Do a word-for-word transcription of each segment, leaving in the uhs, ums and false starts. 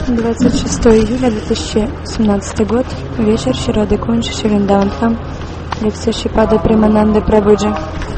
двадцать шестое июля две тысячи семнадцатый год. Вечер. Шри Рада Кунж, Шри Вриндаван Дхам. Лекция Шрипада Премананды Прабhuджи.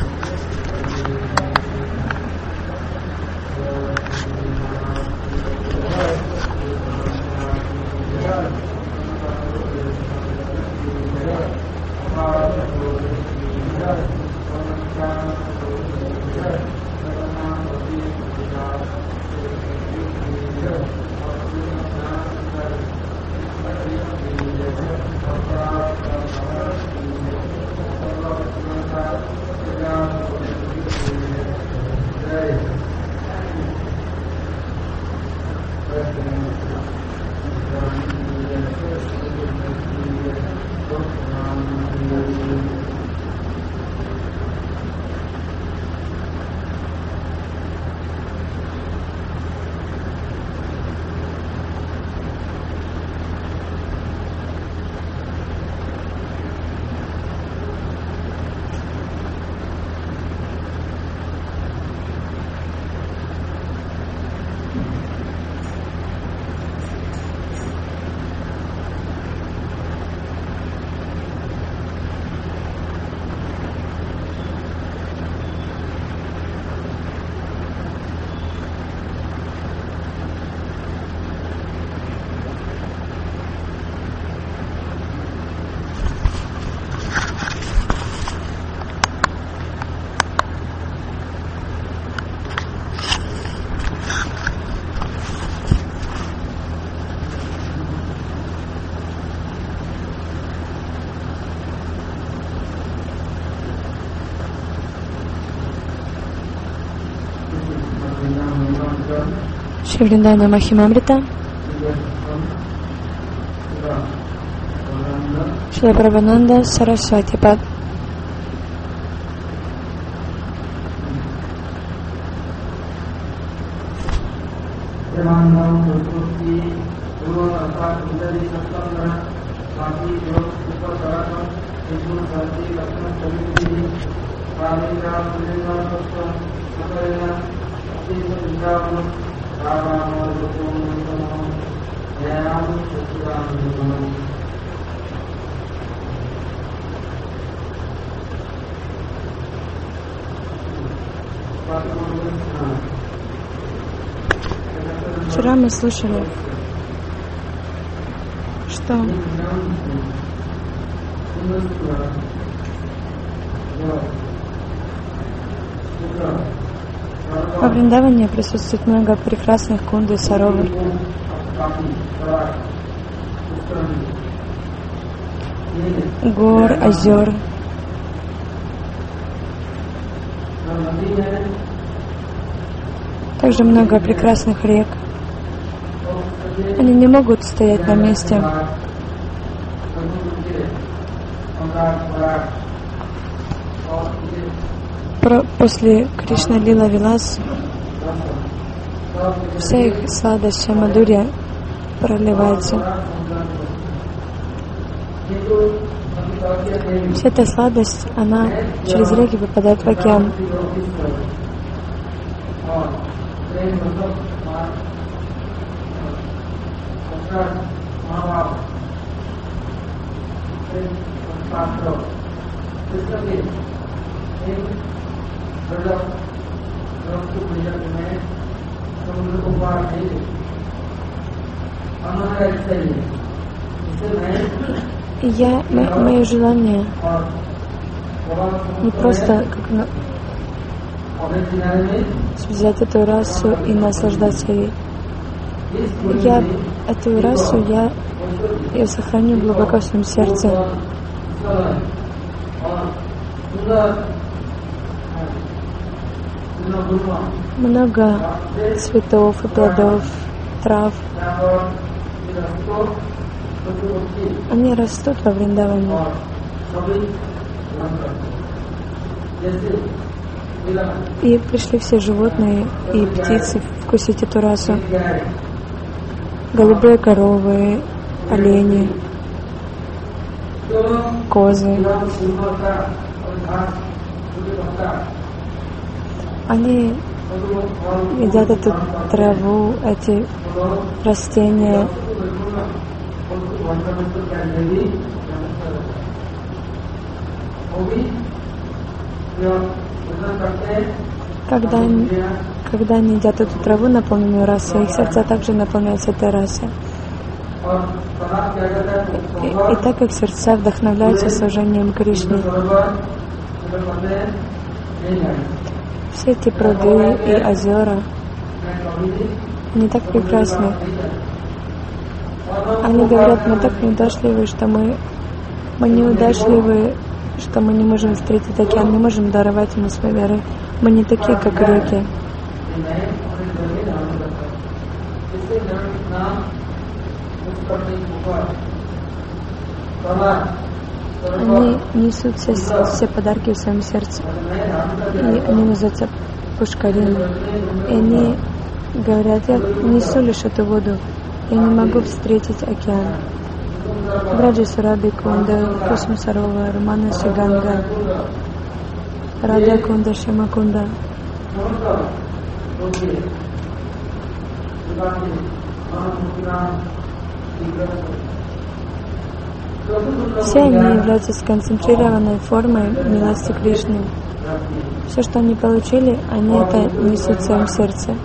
Шри Вриндавана Махимамрита. Шрила Прабхананда Сарасвати Пад. Вчера мы слышали, что во Вриндаване присутствует много прекрасных кунд и саровар, гор, озер. Также много прекрасных рек. Они не могут стоять на месте. Про, после Кришна Лила Вилас вся их сладость, вся мадурья проливается. Вся эта сладость, она через реки попадает в океан. И я, мое желание не просто как на, взять эту расу и наслаждаться ей. Я эту расу я, я сохраню глубоко в своем сердце. Много цветов и плодов, трав. Они растут во Вриндаване. И пришли все животные и птицы вкусить эту расу. Голубые коровы, олени, козы. Они едят эту траву, эти растения. Когда они, когда они едят эту траву, наполненную расой, их сердца также наполняются этой расой. И, и так как сердца вдохновляются служением Кришне, все эти пруды и озера, они так прекрасны. Они говорят, мы так неудачливы, что мы, мы неудачливы, что мы не можем встретить океан, не можем даровать ему свои дары. Мы не такие, как реки. Они несут все, все подарки в своем сердце. И они называются пушкарин. И они говорят, я несу лишь эту воду. Я не могу встретить океан. Браджа Сураби Кунда, Кусма Сарова, Романа Сиганга, Рада Кунда, Шама Кунда. Все они являются сконцентрированной формой милости Кришны. Все, что они получили, они это несут в своем сердце.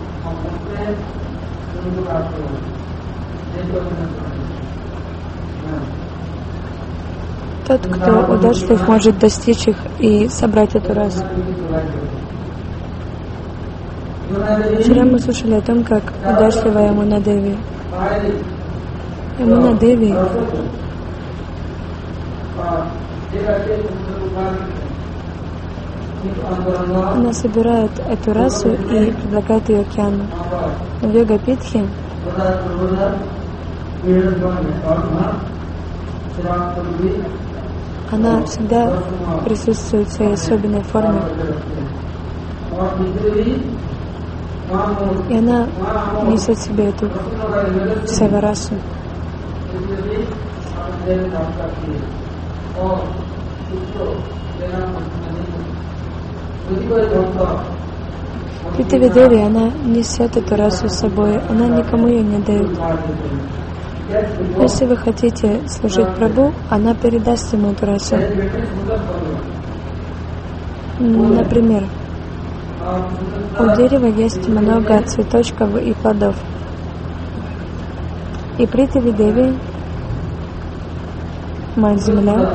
Тот, кто удачлив, может достичь их и собрать эту расу. Вчера мы слушали о том, как удачлива Ямуна Деви. Ямуна Деви она собирает эту расу и предлагает ее океану. Но в Йога-питхе она всегда присутствует в своей особенной форме. И она несет в себе эту саварасу. Притави Деви, она несет эту расу с собой, она никому ее не дает. Если вы хотите служить Прабху, она передаст ему эту расу. Например, у дерева есть много цветочков и плодов. И Притави Деви, Мать-Земля,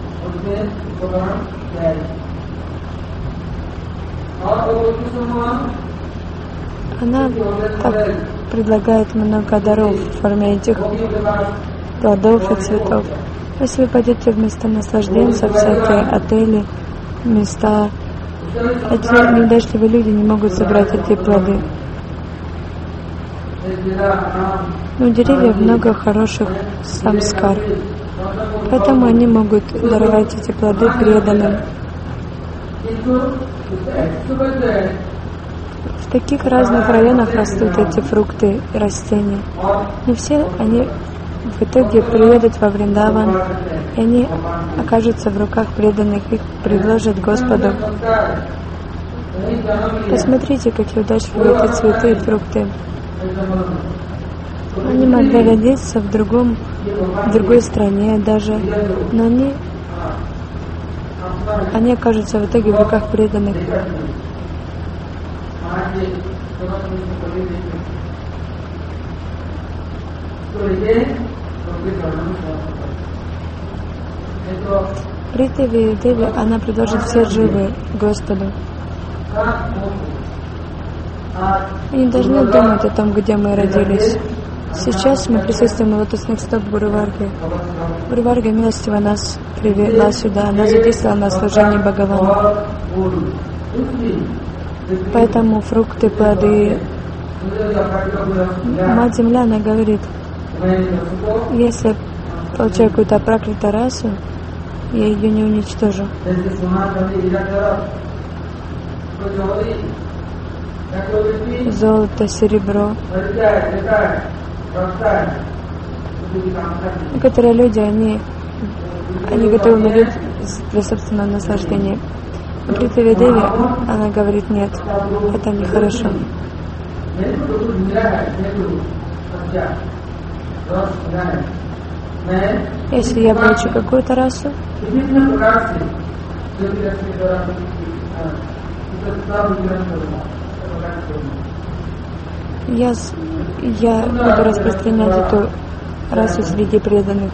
она так предлагает много даров в форме этих плодов и цветов. Если вы пойдете в места наслажденцев, всякие отели, места, эти неудачливые люди не могут собрать эти плоды. Но у деревьев много хороших самскар, поэтому они могут даровать эти плоды преданным. В таких разных районах растут эти фрукты и растения. Не все они в итоге приедут во Вриндаван, и они окажутся в руках преданных, их предложат Господу. Посмотрите, какие удачливые эти цветы и фрукты. Они могли родиться в другом, в другой стране даже, но они, они окажутся в итоге в руках преданных. Притави Деви, она предложит все живы Господу. Мы не должны думать о том, где мы родились. Сейчас мы присутствуем на лотосных стоп Гуру Варги. Гуру Варга милостиво нас привела сюда, она задействовала на служение Бхагавану. Поэтому фрукты, плоды. Мать-Земля, она говорит, если получаю какую-то проклятую расу, я ее не уничтожу. Золото, серебро. Некоторые люди, они, они готовы умереть для собственного наслаждения. Притави Деви, она говорит, нет, это нехорошо. Если я получу какую-то расу, я, я буду распространять эту расу среди преданных.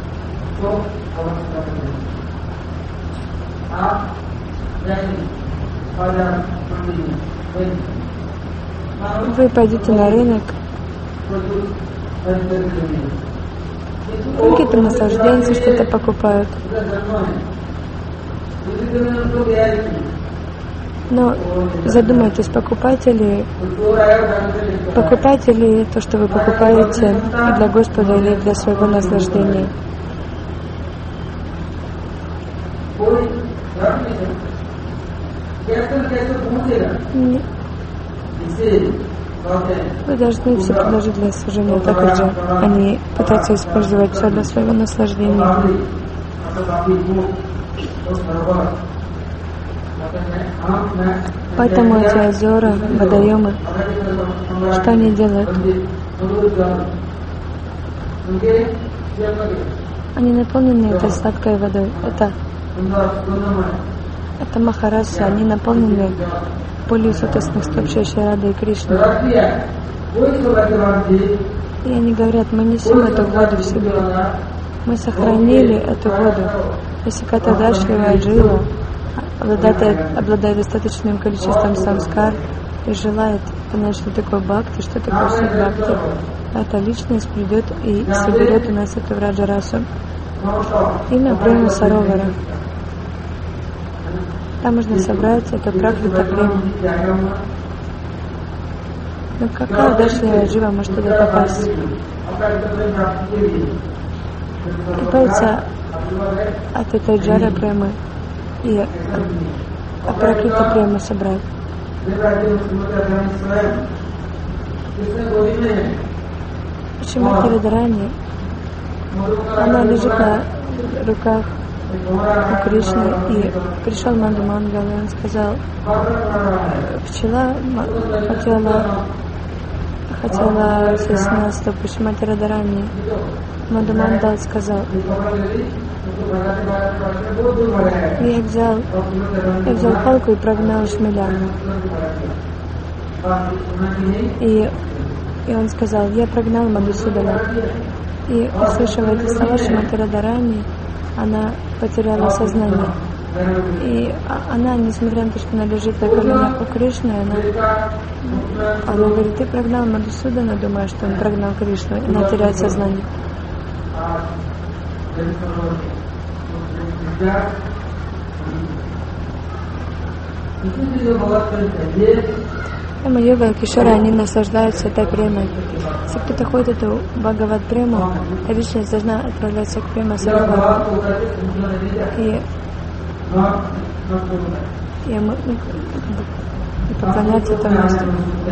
Вы пойдете на рынок, какие-то наслажденцы что-то покупают. Но задумайтесь, покупаете ли, покупаете ли то, что вы покупаете для Господа или для своего наслаждения. Не. Вы должны все предложить для служения, так как же они пытаются использовать все для своего наслаждения. Поэтому эти озера, водоемы, что они делают? Они наполнены этой сладкой водой. Это, это Махараса, они наполнены болью суточных стоп Шри Рады и Кришны. И они говорят, мы несем эту воду в себе. Мы сохранили эту воду. Если какая-то дашливая джива обладает, обладает достаточным количеством самскар и желает понять, что такое бхакти, что такое суть бхакти, эта личность придет и соберет у нас эту враджарасу. Имя Према Саровара. Там можно собрать это праклита према. Но какая удачная жива может туда попасть? Избавиться от этой джара премы и от праклита премы собрать. Шримати Радхарани, она лежит на руках у Кришны, и пришел Маду Мангал, и он сказал, пчела хотела, хотела сесть на стопы Шримати Радхарани. Маду Мангал сказал, я взял, я взял палку и прогнал шмеля. И, и он сказал, я прогнал Мадхусудана. И, услышав эти слова Шримати Радхарани, она потеряла сознание. И она, несмотря на то, что она лежит на коленях у Кришны, она, она говорит, ты прогнал Мадхусудана, думая, что он прогнал Кришну, и она теряет сознание. Према йога и кишора, они наслаждаются этой премой. Если кто-то ходит эту Бхагават прему, эта личность должна отправляться к Према Саровару. И, и, и поклоняться этому месту.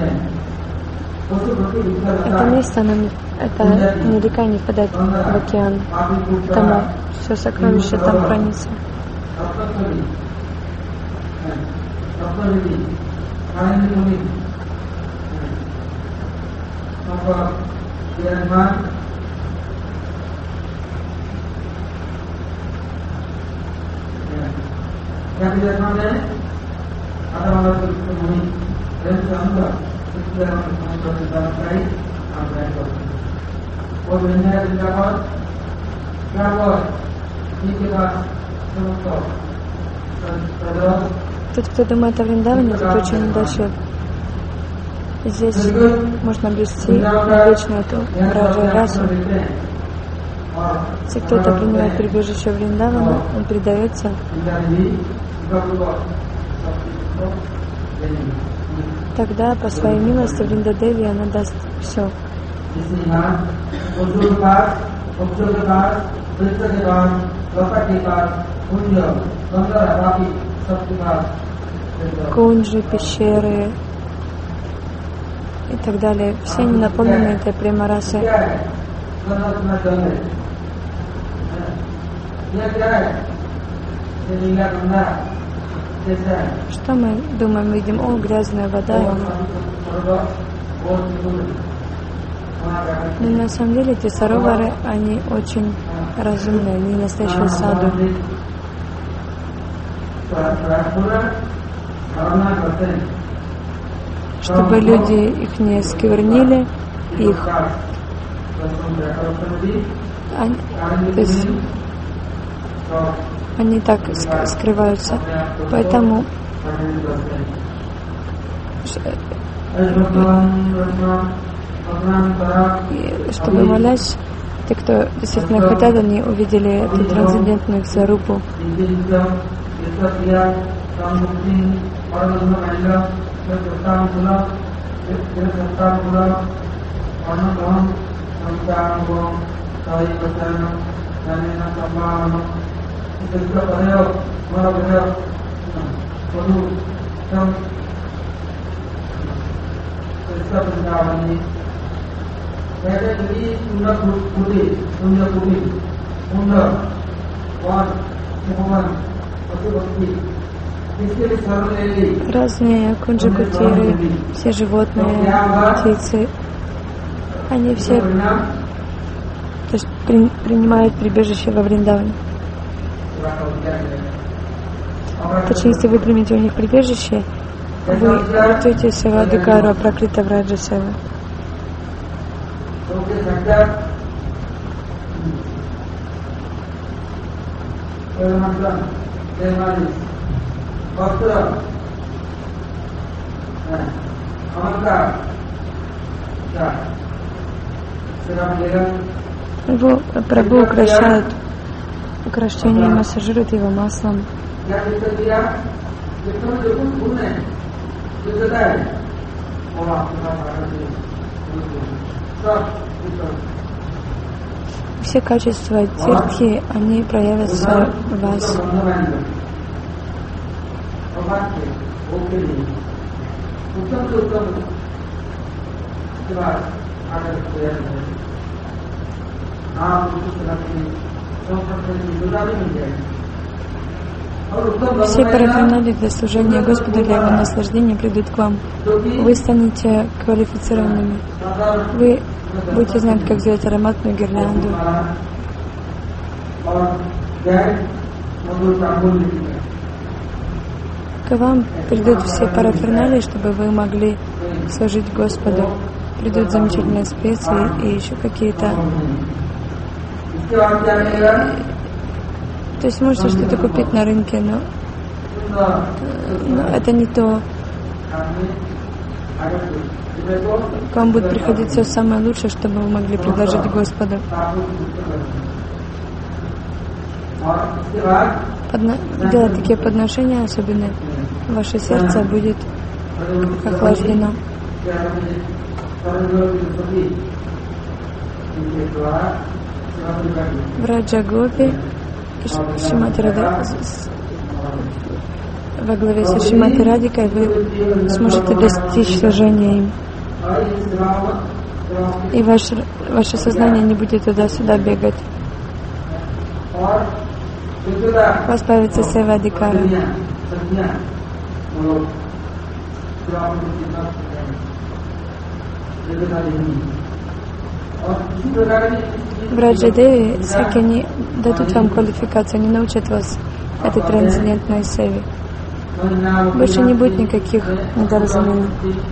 Это место, оно, это не река не впадает в океан. Там все сокровище там хранится. Тот, кто думает о Вриндаване, это очень недачлив. Здесь можно обрести вечную эту враджа-расу. Если кто-то принимает прибежище Вриндавана, он предается. Тогда по своей милости Вриндадеви она даст все. Кунджи, пещеры и так далее. Все они наполнены этой према-расой. Что мы думаем, видим, о, грязная вода. Но на самом деле эти саровары, они очень разумные, они настоящие саду. Чтобы люди их не сквернили, их они, то есть, они так скрываются. Поэтому чтобы молять, те, кто действительно хотят, они увидели эту трансцендентную сварупу. Разные кунджакутиры, все животные, птицы, они все то есть, при, принимают прибежище во Вриндаване. Точнее, если вы примете у них прибежище, вы идете севадикара пракрита враджа сева. Его Прабху украшают украшением, массажируют его маслом. Все качества тиртхи, они проявятся в вас. Все параферналии для служения Господу, для Его наслаждения придут к вам. Вы станете квалифицированными. Вы будете знать, как сделать ароматную гирлянду. К вам придут все параферналии, чтобы вы могли служить Господу. Придут замечательные специи и еще какие-то. То есть можете что-то купить на рынке, но, но это не то. К вам будет приходить все самое лучшее, чтобы вы могли предложить Господу. Подно... Делать такие подношения, особенно ваше сердце будет охлаждено. Враджа Гопи Шримати Рада, во главе со Шримати Радикой вы сможете достичь служения им. И ваше, ваше сознание не будет туда-сюда бегать. У вас появится севадикара. В Раджадеве всякие они дадут вам квалификацию, они научат вас этой трансцендентной севе. Больше не будет никаких недоразумений.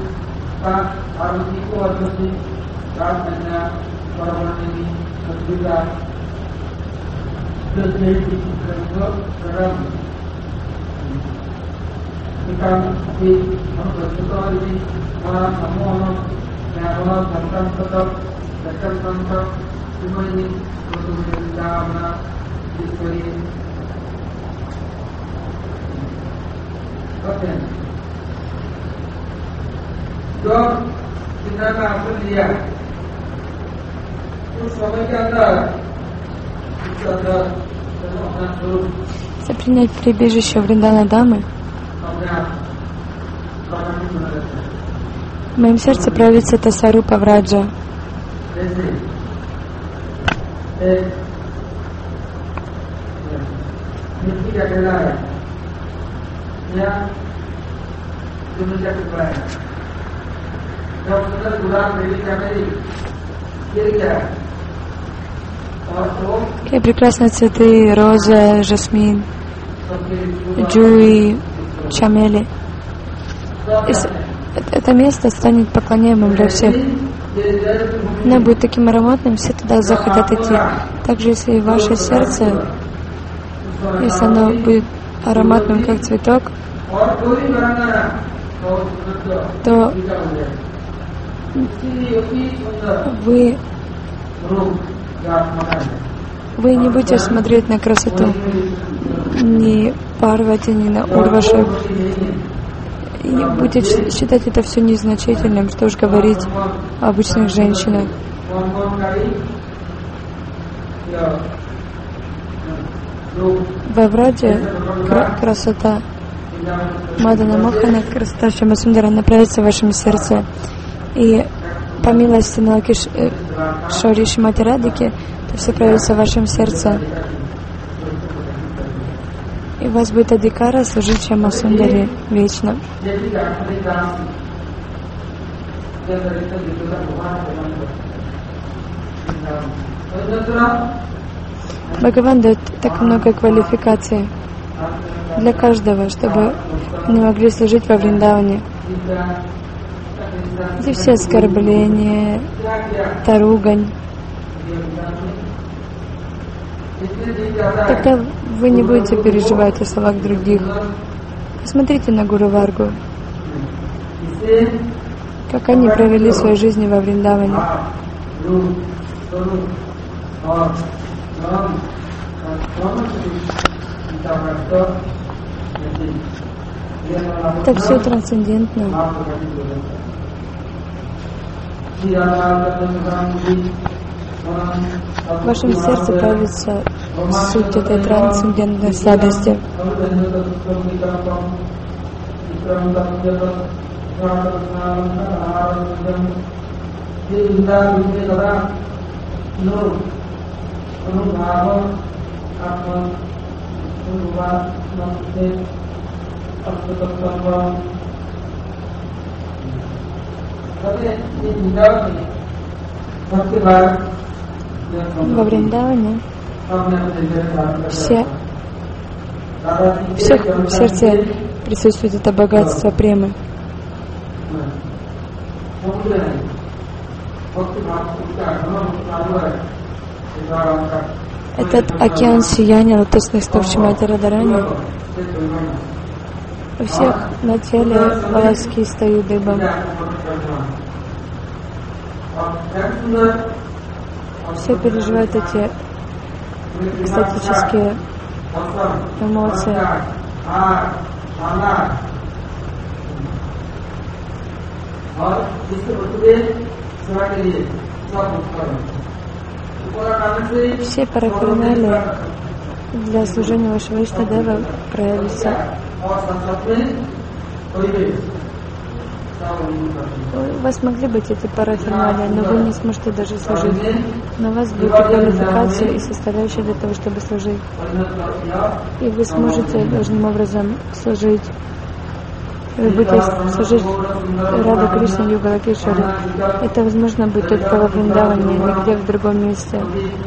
Если принять прибежище Вриндана-дамы, в моем сердце проявится эта сарупа враджа. И прекрасные цветы, роза, жасмин, джуи, чамели. Это место станет поклоняемым для всех. Оно будет таким ароматным, все туда захотят идти. Также, если ваше сердце, если оно будет ароматным, как цветок, то вы, вы не будете смотреть на красоту ни Парвати, ни на Урваши. И будете считать это все незначительным, что уж говорить о обычных женщинах. В Авраде красота Мадана Мохана, красота Шьямасундара направится в вашем сердце. И по милости Налакиш Шори Шимати Радхики, это все проявится в вашем сердце. И у вас будет адикара служить Шьямасундаре вечно. Бхагаван дает так много квалификаций для каждого, чтобы они могли служить во Вриндаване. Эти все оскорбления, таругань. Тогда вы не будете переживать о словах других. Посмотрите на Гуру Варгу, как они провели свою жизнь во Вриндаване. Это все трансцендентно. В вашем сердце появится суть этой трансцендентной сладости. Во Вриндаване все, всех в сердце присутствует это богатство премы. Этот океан сияния лотосных стоп Шримати Радхарани, у всех на теле волоски встают дыбом. Все переживают эти экстатические эмоции. Все параферналии для служения вашего Иштадева проявятся. У вас могли быть эти параферналии, но вы не сможете даже служить. Но у вас будет квалификация и составляющая для того, чтобы служить. И вы сможете должным образом служить. Вы будете служить Рада Кришне Югалакешвари. Это возможно будет только во Вриндаване, нигде в другом месте.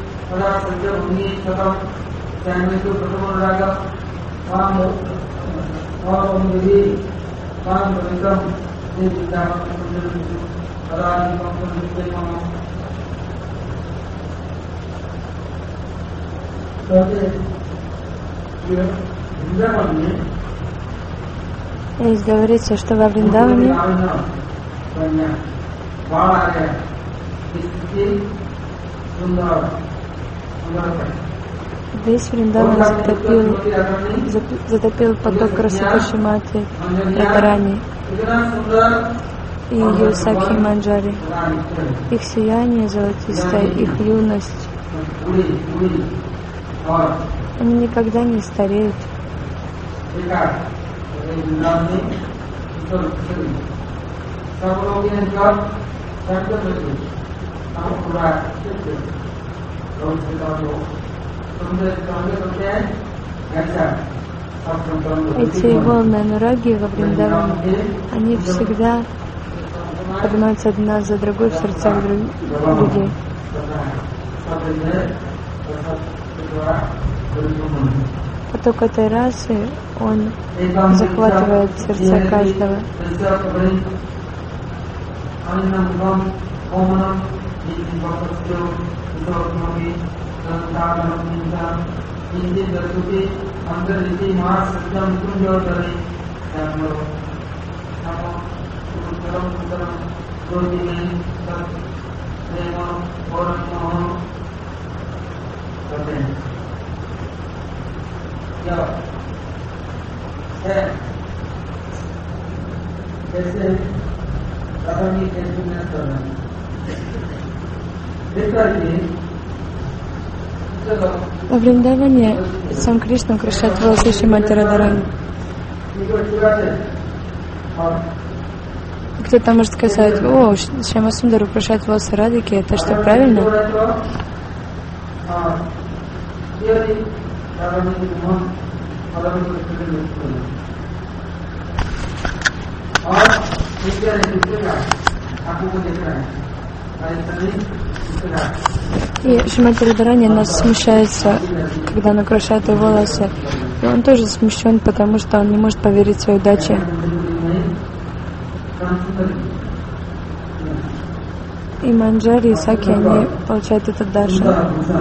Здесь говорится, что во Вриндаване весь Вриндаван затопил, затопил поток красоты Шримати Радхарани и ее Сакхи Манджари. Их сияние золотистое, их юность. Они никогда не стареют. эти волны анураги во Вриндаване, они всегда поднимаются одна за другой в сердцах людей. Поток этой расы, он захватывает сердца каждого. Во Вриндаване сам Кришна украшает волосы Шримати Радхарани. Кто-то может сказать: о, Шьяма Сундар украшает волосы Радхики, это что, правильно? И Шримати Радхарани нас смущается, когда он украшает его волосы. И он тоже смущен, потому что он не может поверить своей удаче. И Манджари, и Саки, они получают этот даршан.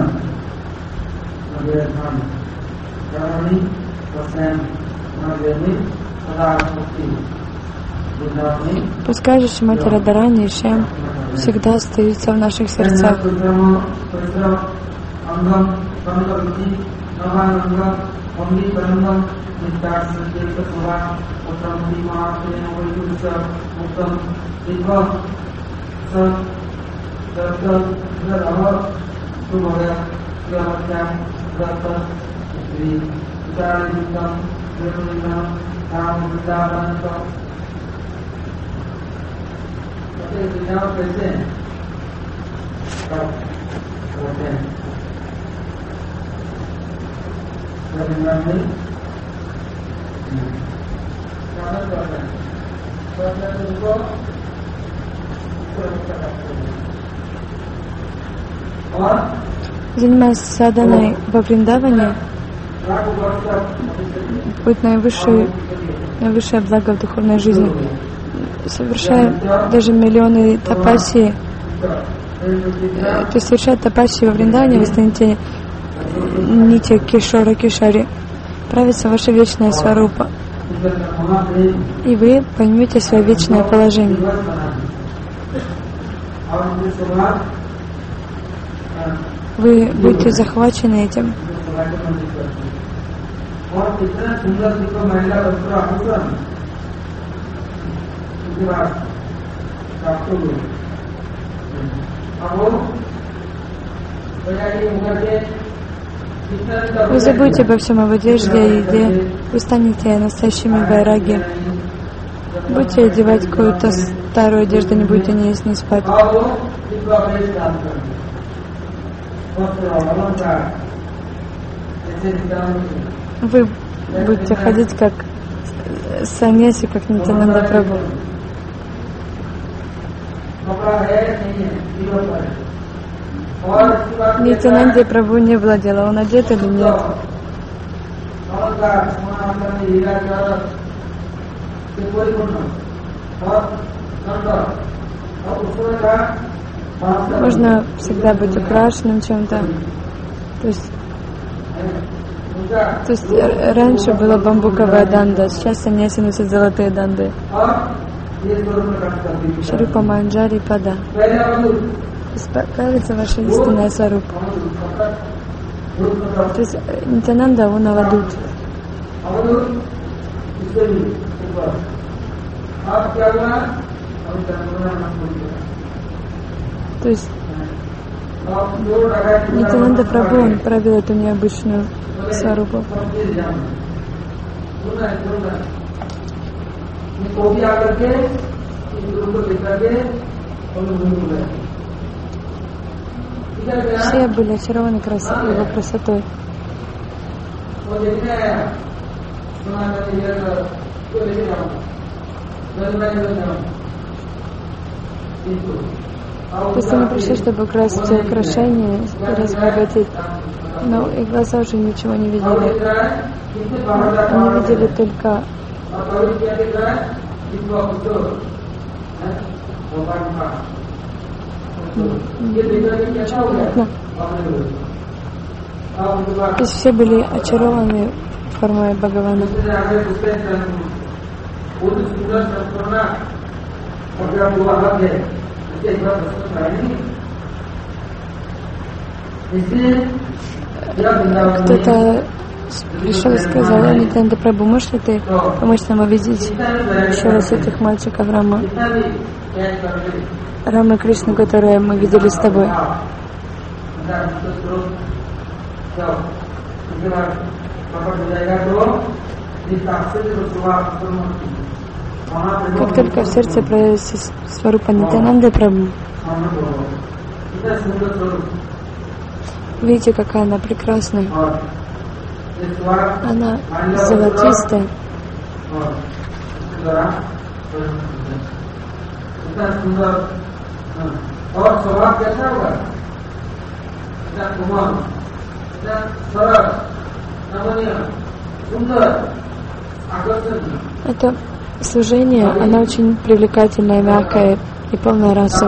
Пускай же Шримати Радхарани и Шьям всегда остаются в наших сердцах. Занимаясь саданой во Вриндаване, будет наивысшее, наивысшее благо в духовной жизни. Совершая даже миллионы тапаси, то есть совершая тапаси во Вриндаване, вы станете нити Кишора Кишари, правится ваша вечная сварупа, и вы поймете свое вечное положение. Вы будете захвачены этим. Вы забудете обо всем, об одежде и еде. Вы станете настоящими вайраги. Будете одевать какую-то старую одежду, не будете ни есть, ни спать. Вы будете ходить как саньяси, как Нитьянанда Прабху. Нитьянанде Прабху не было дела, он одет или нет. Можно всегда быть украшенным чем-то. То есть, то есть раньше была бамбуковая данда, сейчас саньяси носят золотые данды. Шрупа Манджари Пада. Кажется, ваша истинная сварупа. То есть Нитьянанда, он авадут. То есть Нитьянанда Прабху, он провел эту необычную сварупу. Все были очарованы красотой, его красотой. То есть они пришли, чтобы украсть все украшения и разбогатеть. Но их глаза уже ничего не видели. Они видели только понятно. То есть все были очарованы формой Бхагавана. Кто-то пришел и сказал: Нитянанда Прабху, можешь ли ты помочь нам увидеть еще раз этих мальчиков Рама, Рама и Кришну, которые мы видели с тобой? Как только в сердце проявился Сварупа Нитянанды Прабху, видите, какая она прекрасная. Она золотистая. Это служение, оно очень привлекательное, мягкое и полное расы.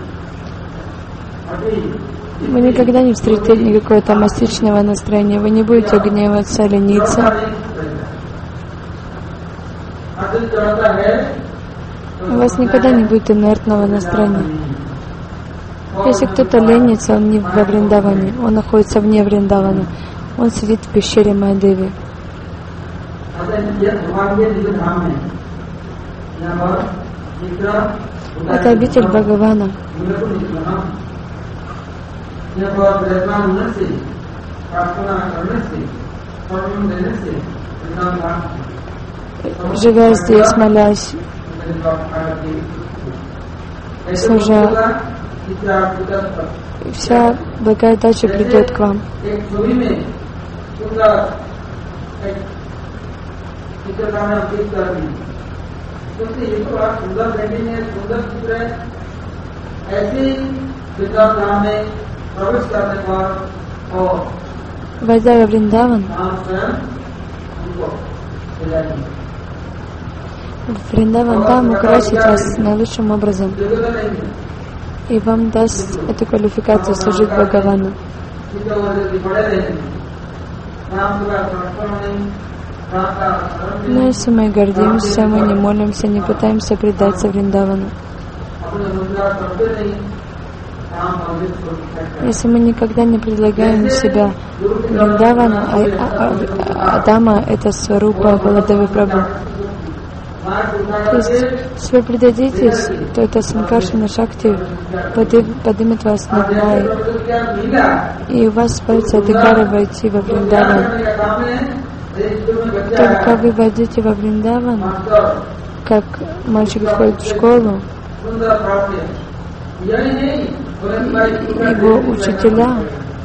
Вы никогда не встретите никакого тамастичного настроения, вы не будете гневаться, лениться. У вас никогда не будет инертного настроения. Если кто-то ленится, он не во Вриндаване, он находится вне Вриндавана, он сидит в пещере Майадеви. Это обитель Бхагавана. Живя здесь, молясь, служа, вся благодача придет к вам. Войдя во Вриндаван, Вриндаван там украсит вас наилучшим образом и вам даст эту квалификацию служить Бхагавану. Но если мы гордимся, мы не молимся, не пытаемся предаться Вриндавану. Если мы никогда не предлагаем себя Вриндавану, а, а, а Адама — это Сварупа Баладевы Прабху. То есть, если вы предадитесь, то это Санкаршана Шакти поднимет вас над Майей, и у вас появится адхикара войти во Вриндаван. Только вы войдете во Вриндаван, как мальчик входит в школу, его учителя,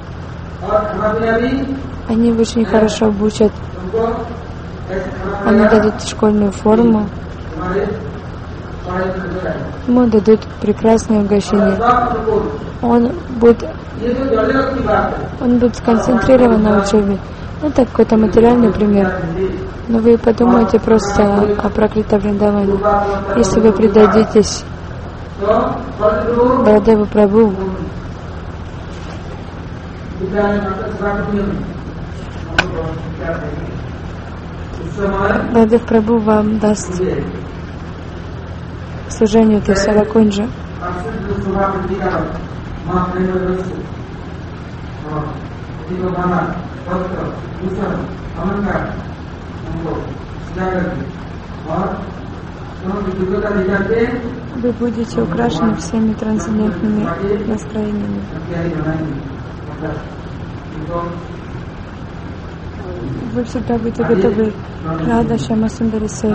они очень хорошо обучат, они дадут школьную форму, ему дадут прекрасное угощение. Он будет, он будет сконцентрирован на учебе. Это какой-то материальный пример. Но вы подумайте просто о проклятом Вриндаване. Если вы предадитесь Баладеву Прабху, Баладев Прабху вам даст служению Тирсала Кунджа. Вы будете украшены всеми трансцендентными настроениями. Вы всегда будете готовы к Рада Шьяма Сундари Севе.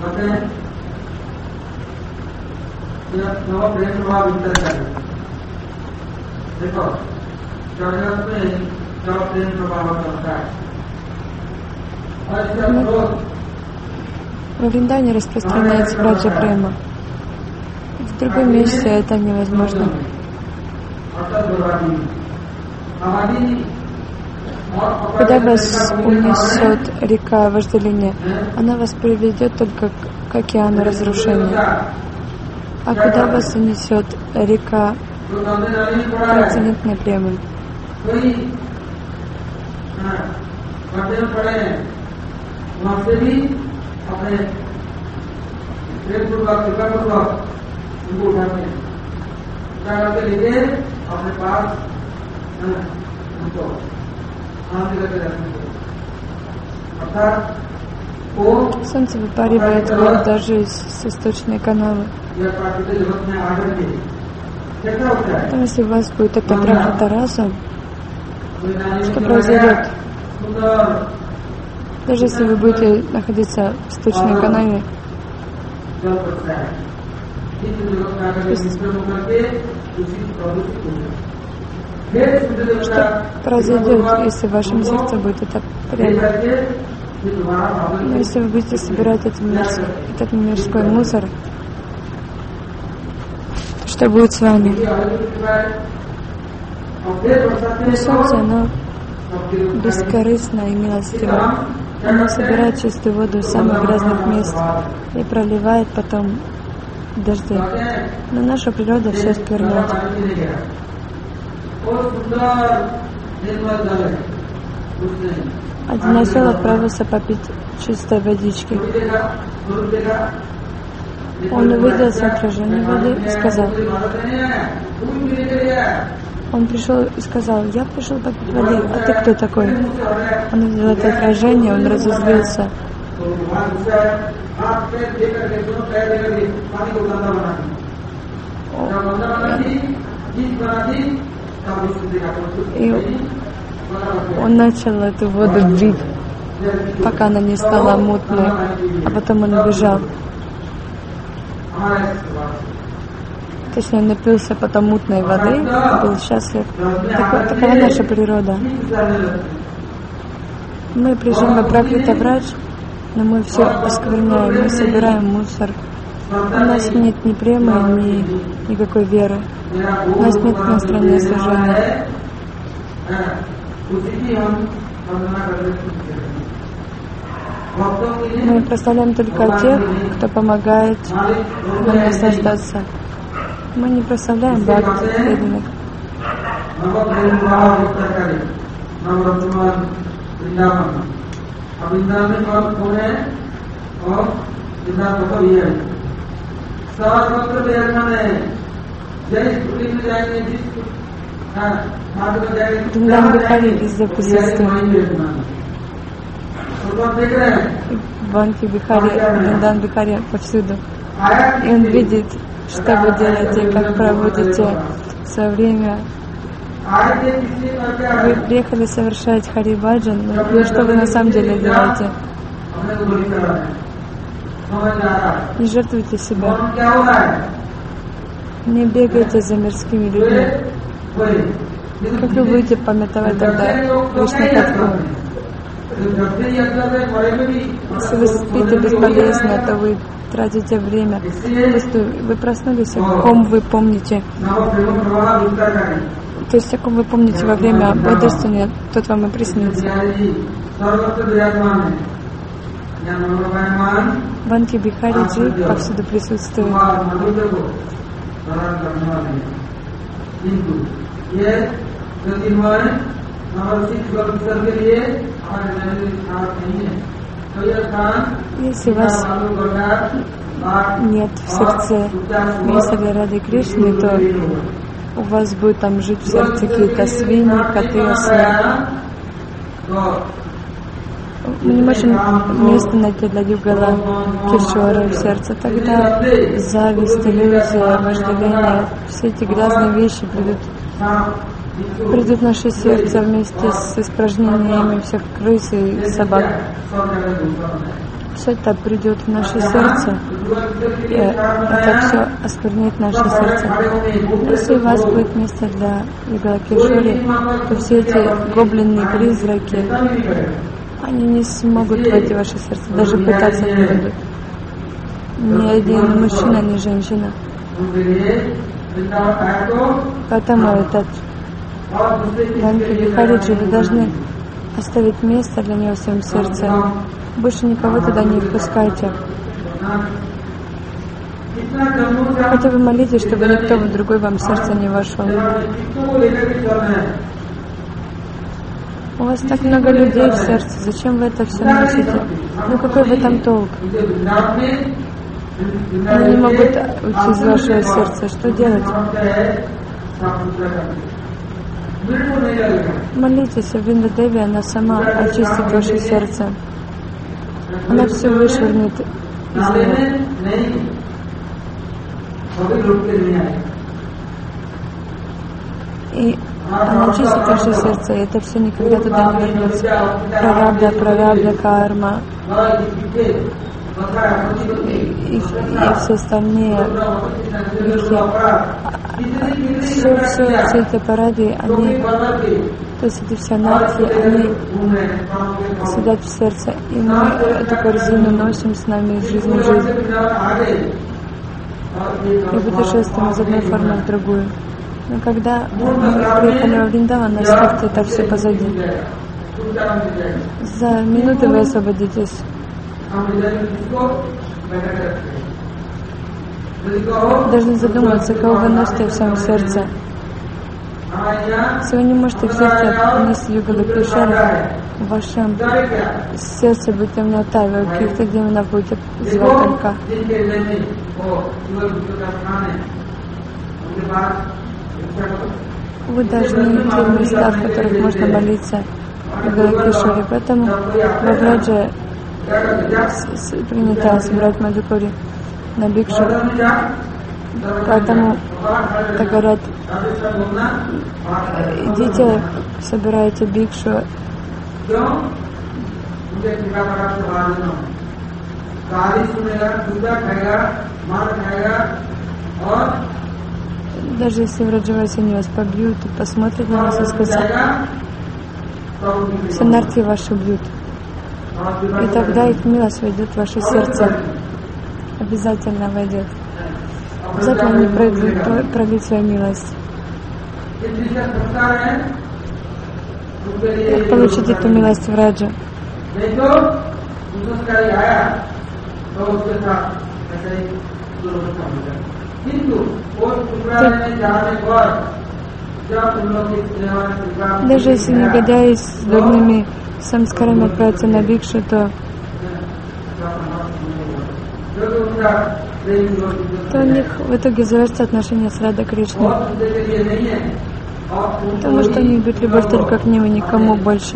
Во Вриндане распространяется браджа према. В другом месте это невозможно. Куда вас унесет река вожделения, она вас приведет только к океану разрушения. А куда вас унесет река трансцендентной премы? Солнце выпаривает воду даже из источной канавы. Но если у вас будет эта проклята раза, что произойдет? Даже если вы будете находиться в источной канаве, что произойдет, если в вашем сердце будет это према? Но если вы будете собирать этот мирской, этот мирской мусор, что будет с вами? Но солнце, оно бескорыстно и милостиво. Оно собирает чистую воду из самых грязных мест и проливает потом дожди. Но наша природа все скверняет. Один осел отправился попить чистой водички. Он увидел отражение воды и сказал, он пришел и сказал, я пришел попить воды, а ты кто такой? Он увидел это отражение, он разозлился. И он начал эту воду бить, пока она не стала мутной, а потом он убежал. Точнее, он напился потом мутной воды, был счастлив. Такова, такова наша природа. Мы приезжаем во Пракрита Врадж, но мы все оскверняем, мы собираем мусор. У нас нет ни премы, ни никакой веры. У нас нет настроения служения. Мы прославляем только тех, кто помогает нам наслаждаться. Мы не прославляем бхакти преданных. Вриндаван Бихари везде присутствует. Банки Бихари, Вриндаван Бихари повсюду. И он видит, что вы делаете, как проводите свое время. Вы приехали совершать Хари Баджан, но что вы на самом деле делаете? Не жертвуйте себя. Не бегайте за мирскими людьми. Как вы будете памятовать тогда Кришна Катху? Если вы спите бесполезно, то вы тратите время. Вы проснулись, о ком вы помните. То есть, о ком вы помните во время бодрствования, тот вам и приснится. Банки Бихариджи повсюду присутствуют. Если у вас нет в сердце весели ради Кришны, то у вас будет там жить в сердце какие-то свиньи, коты, ослы. Мы не можем место найти для Югала Кишора в сердце. Тогда зависть, иллюзия, вожделение, все эти грязные вещи придут, придут в наше сердце вместе с испражнениями всех крыс и собак. все это придет в наше сердце, и это все осквернит наше сердце. Если у вас будет место для Югалакешвари, то все эти гоблинные призраки, они не смогут войти в ваше сердце, даже пытаться не будут. Ни один мужчина, ни женщина. Поэтому этот Ранки Вихариджи, вы должны оставить место для него в своем сердце. Больше никого туда не впускайте. Хотя вы молитесь, чтобы никто другой вам в сердце не вошел. У вас так много людей в сердце, зачем вы это все носите? Ну какой в этом толк? Они не могут уйти из вашего сердца. Что делать? Молитесь о Вриндадеви, она сама очистит ваше сердце. Она все вышвырнет из него. И она очистит ваше сердце, и это все никогда туда не вернется. Прарабда, прарабда, карма. И, и все остальные грехи. Все, все, все эти парады, они, то есть эти все нарки, они сидят в сердце. И мы эту корзину носим с нами из жизни в жизнь. И путешествуем из одной формы в другую. Но когда мы приехали во Вриндаван, оставьте это все позади. За минуту вы освободитесь. Должны задуматься, кого вы носите в своем сердце. Если вы не можете в сердце нести Югалакешвари, в вашем сердце будет темнота, вы каких-то демонов будете звать только. Вы должны идти в места, в которых можно молиться Югалакешвари. Поэтому во Врадже принято собирать мадхукури на бикшу. Поэтому, как говорят, идите, собирайте бикшу. Даже если в Раджавасе они вас побьют, посмотрят на вас и скажут, все нарки ваши бьют. И тогда их милость войдет в ваше сердце. Обязательно войдет. Обязательно не пройдут, пролить свою милость. Как получить эту милость в Раджа? Даже если негодяи с дурными самскарами отправятся на бикшу, то, то у них в итоге завершится отношения с Рада Кришной. Потому что они любят любовь только к нему, никому больше.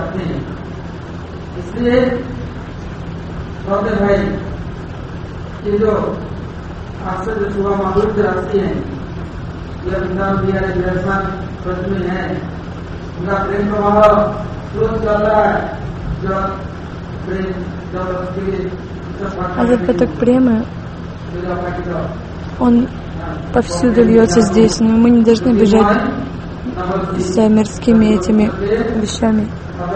А этот поток премы, он повсюду льется здесь, но мы не должны бежать за мирскими этими вещами.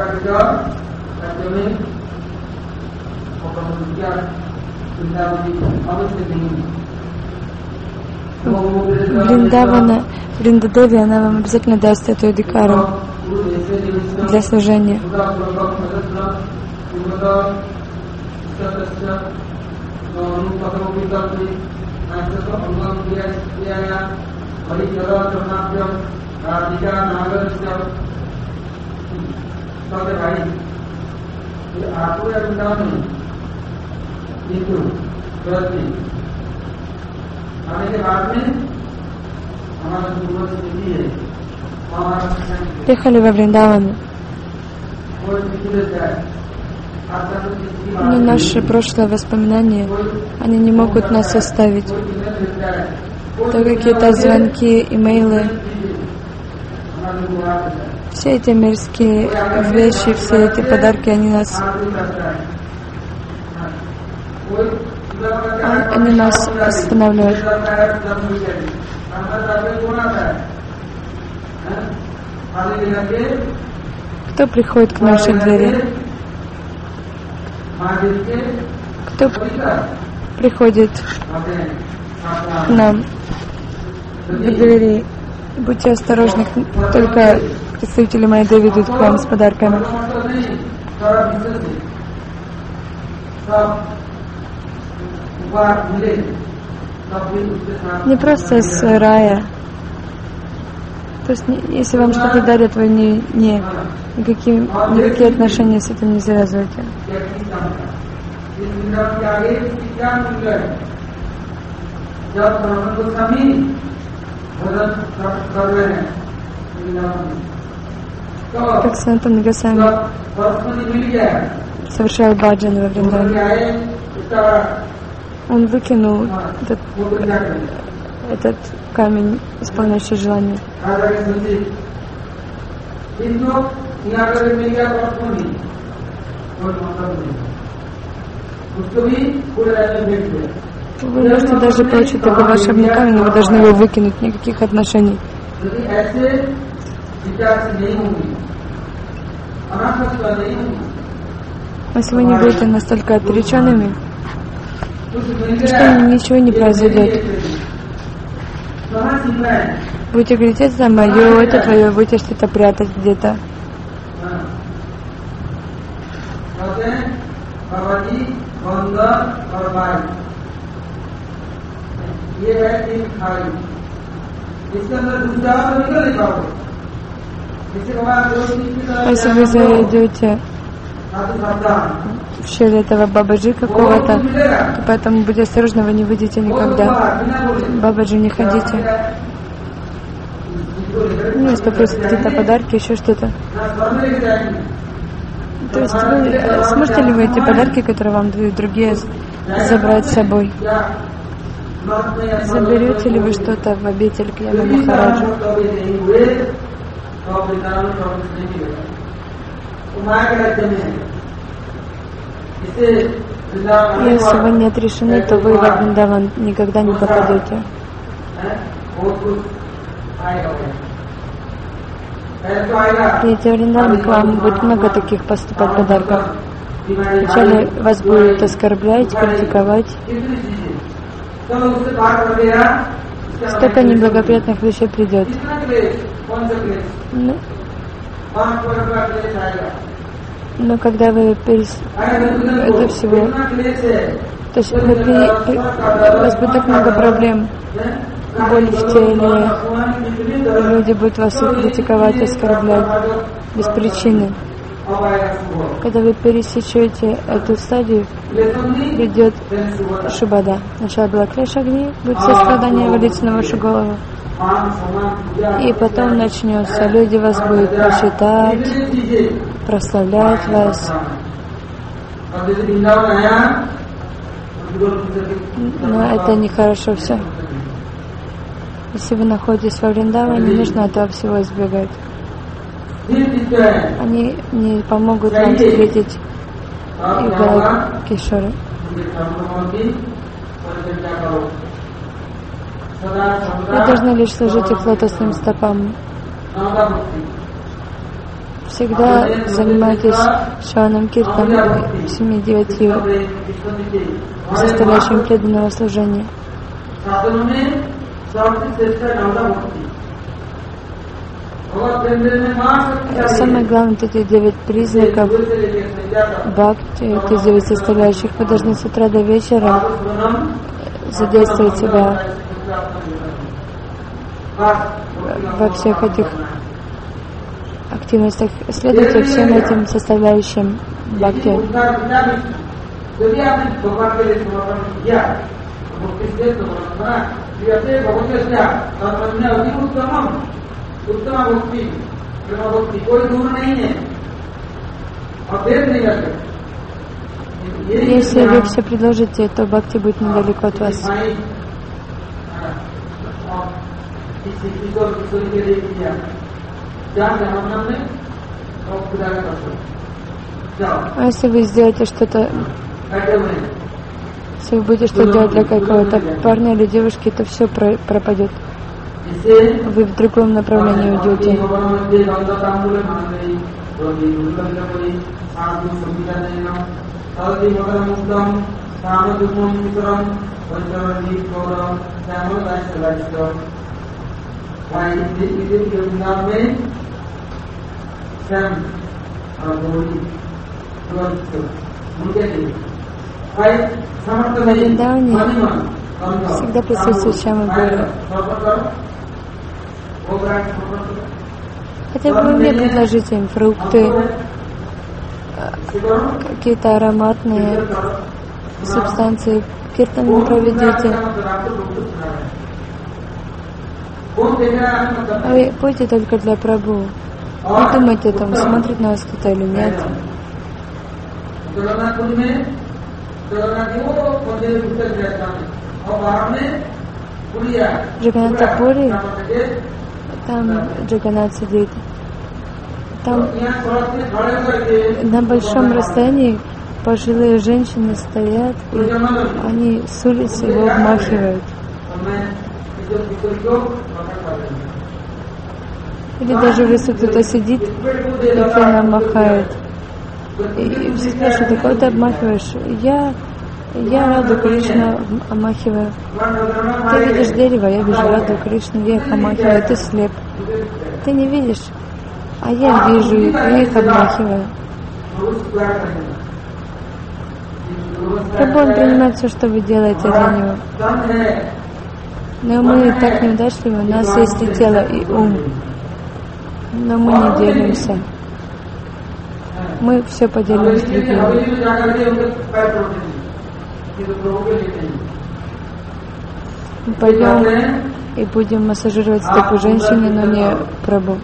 Вриндавана, Вриндадеви, она вам обязательно даст эту адикару для служения. Приехали во Вриндаван. Но наши прошлые воспоминания, они не могут нас оставить. То какие-то звонки, имейлы, все эти мирские вещи, все эти подарки, они нас они нас останавливают. Кто приходит к нашей двери? Кто приходит к нам в двери? Будьте осторожны, только представители Майядевы идут к вам с подарками. Не просто с рая. То есть, если вам что-то дарят, вы не, не, никакие, никакие отношения с этим не завязываете. Как Санатана Госвами совершал баджан во Вриндаване. Он выкинул этот, этот камень, исполняющий желание. Вы можете даже получить такой волшебный камень, но вы должны его выкинуть, никаких отношений. Если вы не будете настолько отреченными, что ничего не произойдет. Будете говорить, это мое, это твое, будете что-то прятать где-то. Если вы зайдете в щель этого бабаджи какого-то, то поэтому будьте осторожны, вы не выйдете никогда. Бабаджи не ходите. Ну, если попросят какие-то подарки, еще что-то. То есть вы сможете ли вы эти подарки, которые вам дают другие, забрать с собой? Заберете ли вы что-то в обитель к Яну Махараджу? Если вы не отрешены, то вы в Вриндаван никогда не попадете. Придите в Вриндаван, к вам будет много таких поступать подарков. Вначале вас будут оскорблять, критиковать. Столько неблагоприятных вещей придет. Ну, но когда вы перес... это всего, то есть вы при... При... у вас будет так много проблем, боль в теле, люди будут вас критиковать, оскорблять без причины. Когда вы пересечете эту стадию, придет Шубада. Сначала была клеш огни, будет все страдания валиться на вашу голову. И потом начнется, люди вас будут почитать, прославлять вас. Но это нехорошо все. Если вы находитесь во Вриндаване, не нужно этого всего избегать. Они не помогут вам встретить Игора Кишоры. Вы должны лишь служить их лотосным стопам. Всегда занимайтесь Шаванам Киртаном, всеми девятью составляющими преданного служения. Самое главное, эти девять признаков бхакти, эти девять составляющих, вы должны с утра до вечера задействовать себя во всех этих активностях. Следуйте всем этим составляющим бхакти. Если вы все предложите, то бхакти будет недалеко от вас. А если вы сделаете что-то Если вы будете что делать для какого-то парня или девушки, то все про- пропадет. Вы в другом направлении уйдете. В Вриндаване всегда присутствует Шьяма Гора. Хотя бы вы мне предложите им фрукты, какие-то ароматные субстанции, киртан проведите. А вы пойте только для Прабху. Не думайте там, смотрит на вас кто-то или нет. В Джаганнатапури, там Джаганнат сидит. Там на большом расстоянии пожилые женщины стоят, и они с улицы его обмахивают. Или даже в лесу кто-то сидит и феном махает. И все спрашивают, а кого ты обмахиваешь? Я, я Раду Кришна обмахиваю. Ты видишь дерево, я вижу Раду Кришну, я их обмахиваю, ты слеп. Ты не видишь, а я вижу их, я их обмахиваю. Прабху, он принимает все, что вы делаете для него. Но мы так неудачливы, у нас есть и тело, и ум. Но мы не делимся. Мы все поделим с другими. Мы пойдем и будем массажировать стопу женщины, но не Прабху.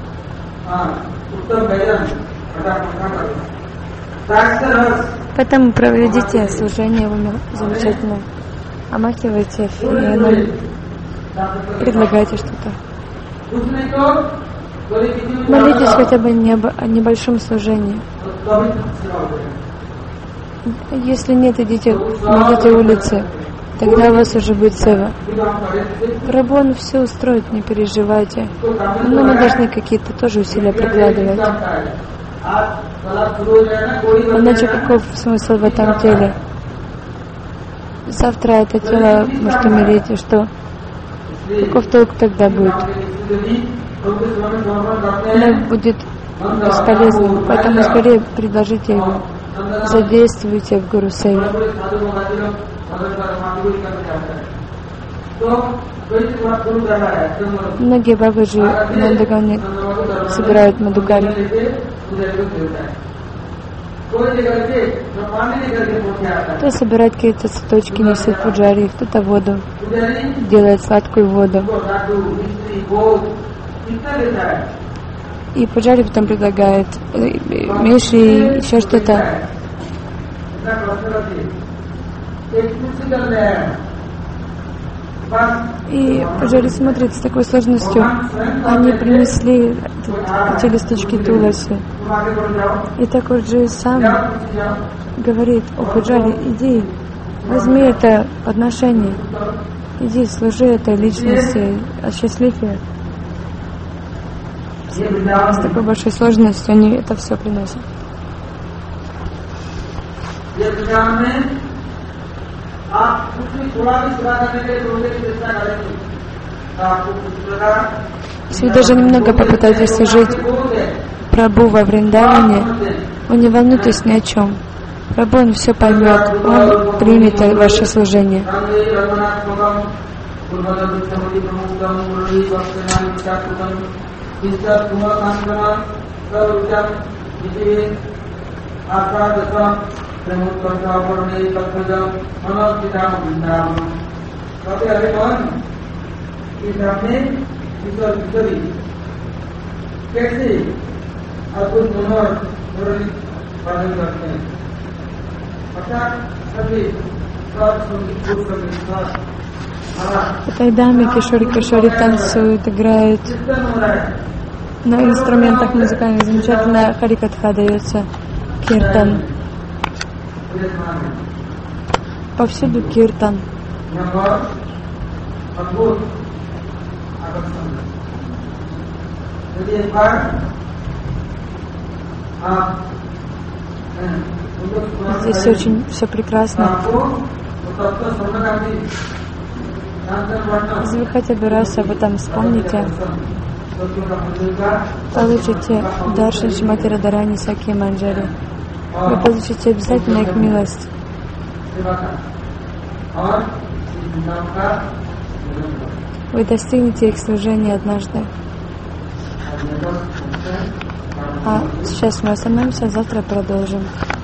Поэтому проведите служение в уме замечательно. Омахивайте феном, предлагайте что-то. Молитесь хотя бы о небольшом служении. Если нет, идите, найдите улицы, тогда у вас уже будет сева. Прабху, он все устроит, не переживайте. Но мы должны какие-то тоже усилия прикладывать. Иначе каков смысл в этом теле? Завтра это тело может умереть, и что? Каков толк тогда будет? Оно будет бесполезным, поэтому скорее предложите его, задействуйте в Гуру Севе. Многие бабаджи в Нандагане собирают мадугари. Кто собирает какие-то цветочки, несет пуджари, кто-то воду, делает сладкую воду. И пуджари потом предлагает миши и еще что-то. И пуджари смотрит с такой сложностью. Они принесли эти листочки туласи. И такой же сам говорит: о, пуджари, иди, возьми это подношение, иди, служи этой личности, осчастливь ее. С такой большой сложностью они это все приносят. Если вы даже немного попытаетесь служить Прабху во Вриндаване, вы не волнуйтесь ни о чем. Прабху, он все поймет, он примет ваше служение. Тогда Кишори Кишори танцуют, играют на инструментах музыкальных. Замечательная харикатха дается, киртан. Повсюду киртан. Здесь очень все прекрасно. Если вы хотя бы раз об этом вспомните, получите даршан Шримати Радарани Сакхи Манджари. Вы получите обязательно их милость. Вы достигнете их служения однажды. А сейчас мы остановимся, завтра продолжим.